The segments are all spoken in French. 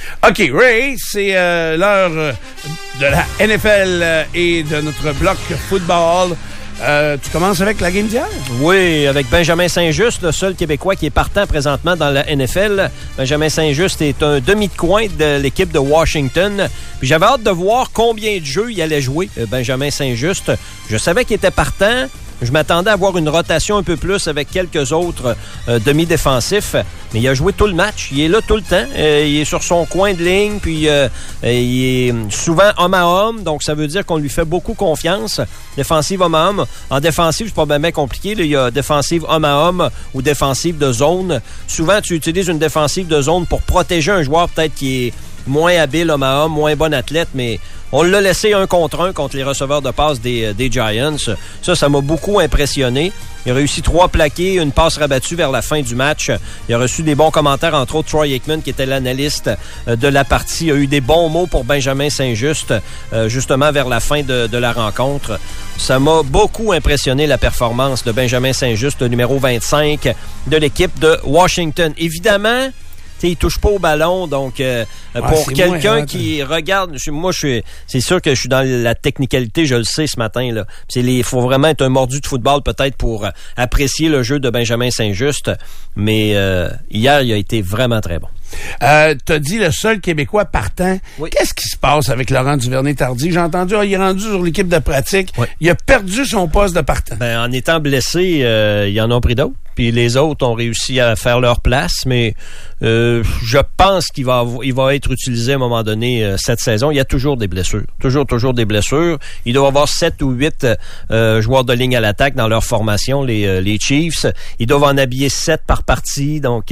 OK, Ray, c'est l'heure de la NFL et de notre bloc football. Tu commences avec la game d'hier? Oui, avec Benjamin Saint-Just, le seul Québécois qui est partant présentement dans la NFL. Benjamin Saint-Just est un demi de coin de l'équipe de Washington. Puis j'avais hâte de voir combien de jeux il allait jouer, Benjamin Saint-Just. Je savais qu'il était partant. Je m'attendais à avoir une rotation un peu plus avec quelques autres demi-défensifs, mais il a joué tout le match. Il est là tout le temps. Il est sur son coin de ligne, puis il est souvent homme à homme, donc ça veut dire qu'on lui fait beaucoup confiance. Défensive homme à homme. En défensive, c'est pas bien compliqué. Là. Il y a défensive homme à homme ou défensive de zone. Souvent, tu utilises une défensive de zone pour protéger un joueur peut-être qui est moins habile homme à homme, moins bon athlète, mais on l'a laissé 1 contre 1 contre les receveurs de passe des Giants. Ça m'a beaucoup impressionné. Il a réussi 3 plaqués, une passe rabattue vers la fin du match. Il a reçu des bons commentaires, entre autres Troy Aikman, qui était l'analyste de la partie. Il a eu des bons mots pour Benjamin Saint-Just, justement vers la fin de la rencontre. Ça m'a beaucoup impressionné, la performance de Benjamin Saint-Just, le numéro 25 de l'équipe de Washington. Évidemment, il touche pas au ballon, donc pour quelqu'un qui regarde, c'est sûr que je suis dans la technicalité, je le sais ce matin là. Il faut vraiment être un mordu de football peut-être pour apprécier le jeu de Benjamin Saint-Just, mais hier il a été vraiment très bon. T'as dit le seul Québécois partant. Oui. Qu'est-ce qui se passe avec Laurent Duvernay-Tardy? J'ai entendu, il est rendu sur l'équipe de pratique. Oui. Il a perdu son poste de partant. En étant blessé, ils en ont pris d'autres. Puis les autres ont réussi à faire leur place, mais je pense qu'il va être utilisé à un moment donné cette saison. Il y a toujours des blessures. Toujours des blessures. Il doit y avoir 7 ou 8 joueurs de ligne à l'attaque dans leur formation, les Chiefs. Ils doivent en habiller 7 par partie, donc il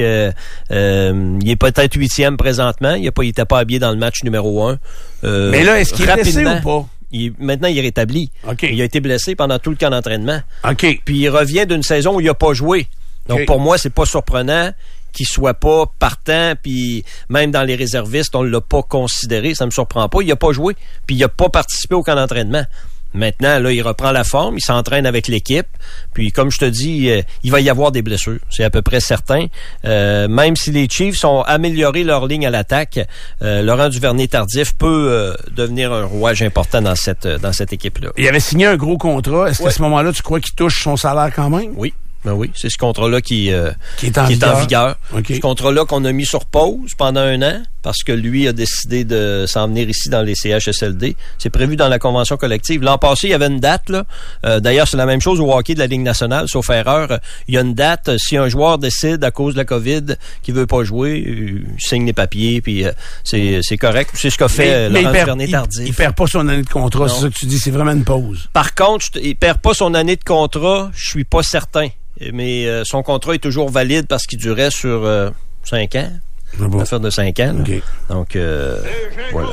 est peut-être 8e présentement. Il n'était pas habillé dans le match numéro 1. Mais là, est-ce qu'il est blessé ou pas? Maintenant, il est rétabli. Okay. Il a été blessé pendant tout le camp d'entraînement. Okay. Puis il revient d'une saison où il n'a pas joué. Donc pour moi, c'est pas surprenant qu'il soit pas partant, puis même dans les réservistes, on l'a pas considéré, ça me surprend pas. Il a pas joué, puis il a pas participé au camp d'entraînement. Maintenant, là, il reprend la forme, il s'entraîne avec l'équipe. Puis, comme je te dis, il va y avoir des blessures. C'est à peu près certain. Même si les Chiefs ont amélioré leur ligne à l'attaque, Laurent Duvernay-Tardif peut devenir un rouage important dans cette équipe-là. Il avait signé un gros contrat. Est-ce qu'à ce moment-là, tu crois qu'il touche son salaire quand même? Oui. Ben oui, c'est ce contrat-là qui est en vigueur. Okay. Ce contrat-là qu'on a mis sur pause pendant 1 an parce que lui a décidé de s'en venir ici dans les CHSLD. C'est prévu dans la convention collective. L'an passé, il y avait une date. Là. D'ailleurs, c'est la même chose au hockey de la Ligue nationale, sauf erreur. Il y a une date. Si un joueur décide à cause de la COVID qu'il veut pas jouer, il signe les papiers, puis c'est correct. C'est ce qu'a fait Laurent Duvernay-Tardif. Il perd pas son année de contrat, c'est ça que tu dis. C'est vraiment une pause. Par contre, il perd pas son année de contrat. Je suis pas certain. Mais son contrat est toujours valide parce qu'il durait sur 5 ans. Une affaire de 5 ans. Okay. Donc, voilà.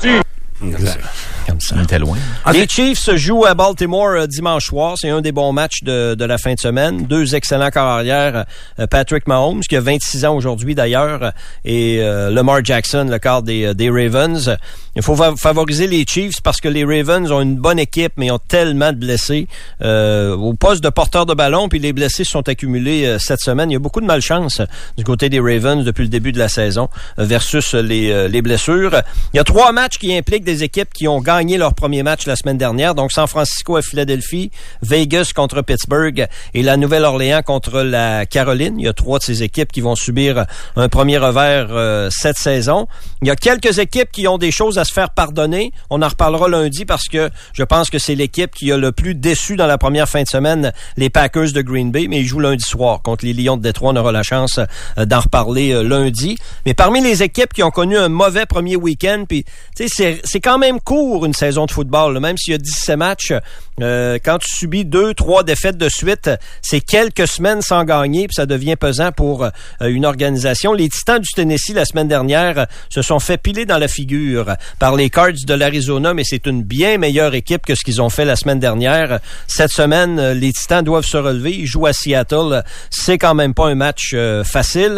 Comme ça. On était loin. Les Chiefs jouent à Baltimore dimanche soir. C'est un des bons matchs de la fin de semaine. 2 excellents corps arrière. Patrick Mahomes, qui a 26 ans aujourd'hui d'ailleurs, et Lamar Jackson, le quart des Ravens. Il faut favoriser les Chiefs parce que les Ravens ont une bonne équipe, mais ils ont tellement de blessés au poste de porteur de ballon, puis les blessés se sont accumulés cette semaine. Il y a beaucoup de malchance du côté des Ravens depuis le début de la saison versus les blessures. Il y a 3 matchs qui impliquent des équipes qui ont gagné leur premier match la semaine dernière. Donc, San Francisco à Philadelphie, Vegas contre Pittsburgh et la Nouvelle-Orléans contre la Caroline. Il y a 3 de ces équipes qui vont subir un premier revers cette saison. Il y a quelques équipes qui ont des choses à se faire pardonner. On en reparlera lundi parce que je pense que c'est l'équipe qui a le plus déçu dans la première fin de semaine, les Packers de Green Bay, mais ils jouent lundi soir contre les Lions de Détroit. On aura la chance d'en reparler lundi. Mais parmi les équipes qui ont connu un mauvais premier week-end, puis tu sais, c'est quand même court une saison de football, là, même s'il y a 17 matchs. Quand tu subis 2-3 défaites de suite, c'est quelques semaines sans gagner, puis ça devient pesant pour une organisation. Les Titans du Tennessee, la semaine dernière, se sont fait piler dans la figure par les Cards de l'Arizona, mais c'est une bien meilleure équipe que ce qu'ils ont fait la semaine dernière. Cette semaine, les Titans doivent se relever. Ils jouent à Seattle. C'est quand même pas un match facile.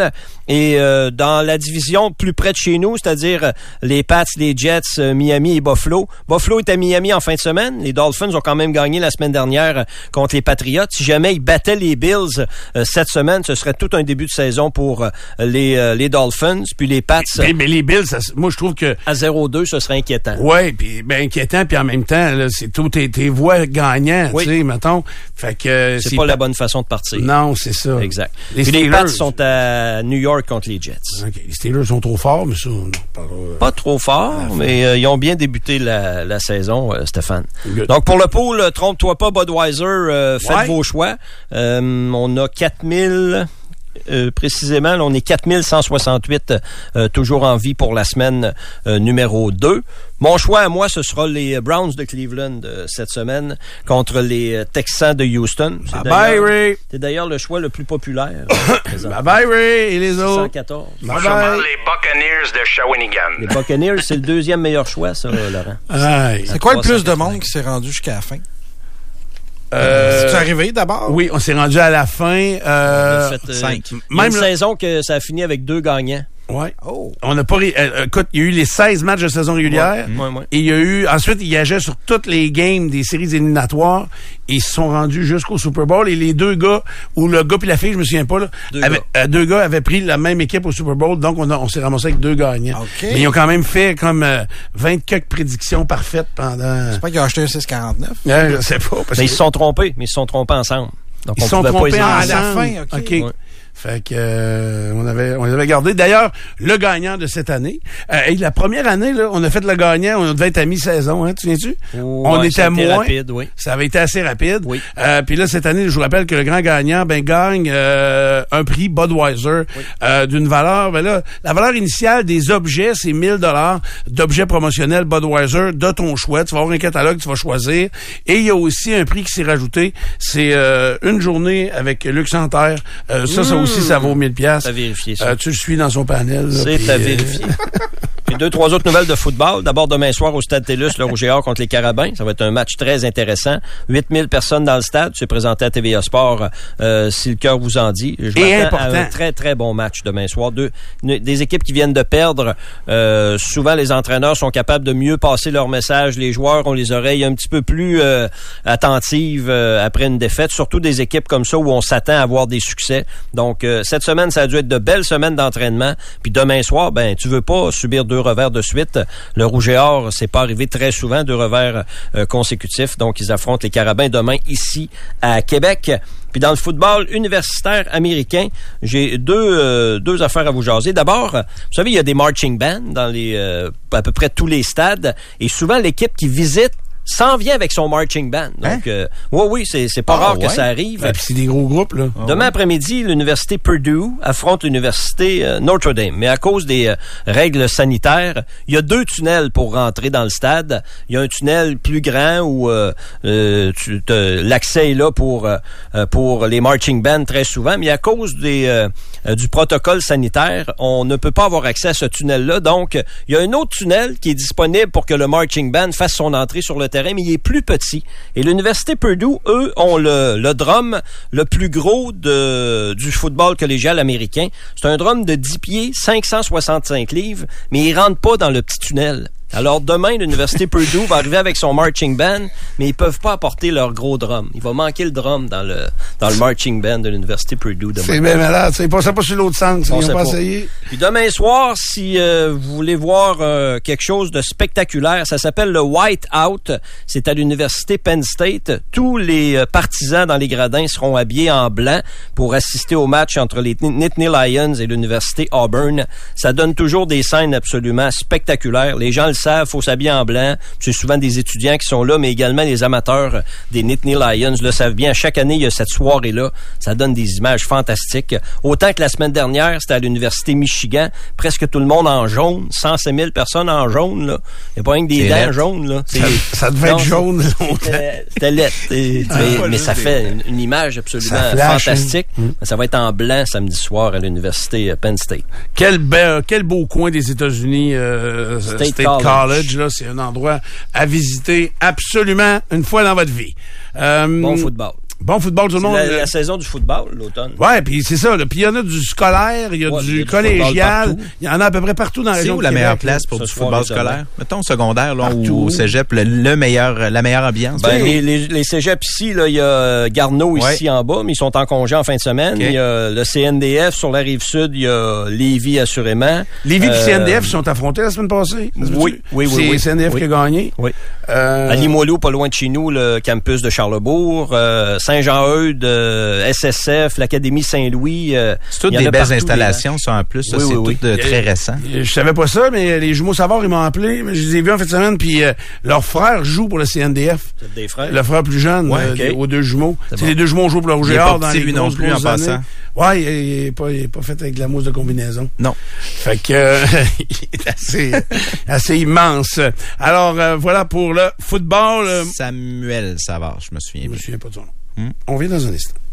Et dans la division plus près de chez nous, c'est-à-dire les Pats, les Jets, Miami et Buffalo. Buffalo est à Miami en fin de semaine. Les Dolphins ont quand même gagné la semaine dernière contre les Patriots. Si jamais ils battaient les Bills cette semaine, ce serait tout un début de saison pour les Dolphins. Puis les Pats... Mais les Bills, moi je trouve que... À 0-2, ce serait inquiétant. Oui, puis inquiétant, puis en même temps, là, c'est tout tes voix gagnants, tu sais, mettons. Fait que c'est pas la bonne façon de partir. Non, c'est ça. Exact. Les Pats sont à New York contre les Jets. Okay. Les Steelers sont trop forts, mais ça, on parlera... Pas trop forts, mais ils ont bien débuté la saison, Stéphane. Good. Donc, pour le pool, trompe-toi pas, Budweiser, faites vos choix. On a 4000... précisément, là, on est 4168 toujours en vie pour la semaine numéro 2. Mon choix à moi, ce sera les Browns de Cleveland cette semaine contre les Texans de Houston. C'est d'ailleurs le choix le plus populaire. Bye Ray et les autres. 114. Moi, je parle les Buccaneers de Shawinigan. Les Buccaneers, c'est le deuxième meilleur choix, ça, Laurent. C'est quoi le plus de monde qui s'est rendu jusqu'à la fin? C'est arrivé d'abord? Oui, on s'est rendu à la fin. On a fait 5. Même une saison que ça a fini avec 2 gagnants. Oui. Oh. On n'a pas... écoute, il y a eu les 16 matchs de saison régulière. Ouais. Et il y a eu... Ensuite, il y ageait sur toutes les games des séries éliminatoires. Et ils se sont rendus jusqu'au Super Bowl. Et les deux gars, ou le gars puis la fille, je me souviens pas, là, deux gars avaient pris la même équipe au Super Bowl. Donc, on s'est ramassé avec 2 gagnants. Okay. Mais ils ont quand même fait comme 20 quelques prédictions parfaites pendant... C'est pas qu'ils ont acheté un 649? Je sais pas. Mais ils se sont trompés. Mais ils se sont trompés ensemble. Donc, ils se sont trompés à la fin. OK. Ouais. Fait que on avait gardé. D'ailleurs, le gagnant de cette année. Et la première année, là, on a fait le gagnant, on devait être à mi-saison, hein, tu viens-tu? On était à moins. Rapide, oui. Ça avait été assez rapide. Oui. Puis là, cette année, je vous rappelle que le grand gagnant, gagne un prix Budweiser d'une valeur. Là, la valeur initiale des objets, c'est 1000$ d'objets promotionnels Budweiser de ton choix. Tu vas avoir un catalogue, tu vas choisir. Et il y a aussi un prix qui s'est rajouté. C'est une journée avec Luc Santerre. Ça aussi, ça vaut 1000$. T'as vérifié ça. Tu le suis dans son panel. Là, c'est à vérifier. Puis 2-3 autres nouvelles de football. D'abord, demain soir, au Stade TELUS, le Rouge et Or contre les Carabins. Ça va être un match très intéressant. 8000 personnes dans le stade. C'est présenté à TVA Sport, si le cœur vous en dit. Je m'attends à un très, très bon match demain soir. Des équipes qui viennent de perdre. Souvent, les entraîneurs sont capables de mieux passer leur message. Les joueurs ont les oreilles un petit peu plus attentives après une défaite. Surtout des équipes comme ça où on s'attend à avoir des succès. Donc, cette semaine, ça a dû être de belles semaines d'entraînement. Puis demain soir, tu veux pas subir 2 revers de suite. Le Rouge et Or, c'est pas arrivé très souvent, 2 revers consécutifs. Donc, ils affrontent les Carabins demain ici à Québec. Puis dans le football universitaire américain, j'ai deux affaires à vous jaser. D'abord, vous savez, il y a des marching bands dans à peu près tous les stades. Et souvent, l'équipe qui visite s'en vient avec son marching band. Donc, oui, c'est pas rare que ça arrive. Puis c'est des gros groupes, là. Demain après-midi, l'université Purdue affronte l'université Notre Dame. Mais à cause des règles sanitaires, il y a 2 tunnels pour rentrer dans le stade. Il y a un tunnel plus grand où l'accès est là pour les marching bands très souvent. Mais à cause du protocole sanitaire, on ne peut pas avoir accès à ce tunnel-là. Donc, il y a un autre tunnel qui est disponible pour que le marching band fasse son entrée sur le terrain, mais il est plus petit. Et l'université Purdue, eux, ont le drum le plus gros du football collégial américain. C'est un drum de 10 pieds, 565 livres, mais il rentre pas dans le petit tunnel. Alors, demain, l'université Purdue va arriver avec son marching band, mais ils peuvent pas apporter leur gros drum. Il va manquer le drum dans le marching band de l'université Purdue demain. C'est bien malade. C'est pas sur l'autre sens. Ils n'ont pas essayé. Puis demain soir, si vous voulez voir quelque chose de spectaculaire, ça s'appelle le White Out. C'est à l'université Penn State. Tous les partisans dans les gradins seront habillés en blanc pour assister au match entre les Nittany Lions et l'université Auburn. Ça donne toujours des scènes absolument spectaculaires. Les gens le savent, faut s'habiller en blanc. C'est souvent des étudiants qui sont là, mais également les amateurs des Nittany Lions le savent bien. Chaque année, il y a cette soirée-là. Ça donne des images fantastiques. Autant que la semaine dernière, c'était à l'université Michigan. Presque tout le monde en jaune. 106 000 personnes en jaune, là. Il n'y a pas rien que des dents jaunes, là. Ça devait être jaune longtemps. C'était laid. Mais ça fait une image absolument fantastique. Ça va être en blanc samedi soir à l'université Penn State. Quel beau coin des États-Unis, State College, là, c'est un endroit à visiter absolument une fois dans votre vie. Bon football. Bon football, tout le monde. La saison du football, l'automne. Ouais, puis c'est ça. Puis il y en a du scolaire, il y a du collégial. Il y en a à peu près partout dans la région. C'est où la meilleure place pour du football scolaire? Mettons au secondaire, là, ou au cégep, la meilleure ambiance. Ben, les cégeps ici, là, il y a Garneau ici en bas, mais ils sont en congé en fin de semaine. Il y a le CNDF sur la Rive-Sud, il y a Lévis assurément. Lévis et CNDF sont affrontés la semaine passée? Oui. C'est CNDF qui a gagné? Oui. À Limoilou, pas loin de chez nous, le campus de Charlesbourg. Saint-Jean-Eudes, SSF, l'Académie Saint-Louis. C'est toutes des belles installations, ça, en plus. Ça, c'est tout très récent. Je savais pas ça, mais les jumeaux Savard, ils m'ont appelé. Je les ai vus en fin de semaine, puis leur frère joue pour le CNDF. C'est des frères? Le frère plus jeune, aux deux jumeaux. C'est les deux jumeaux jouent pour le Rouge-et-Or dans les grosses années. Ouais, il est pas fait avec la mousse de combinaison. Non. Fait que il est assez immense. Alors, voilà pour le football. Samuel Savard, je me souviens. Je me souviens pas de son nom. On vient dans un instant.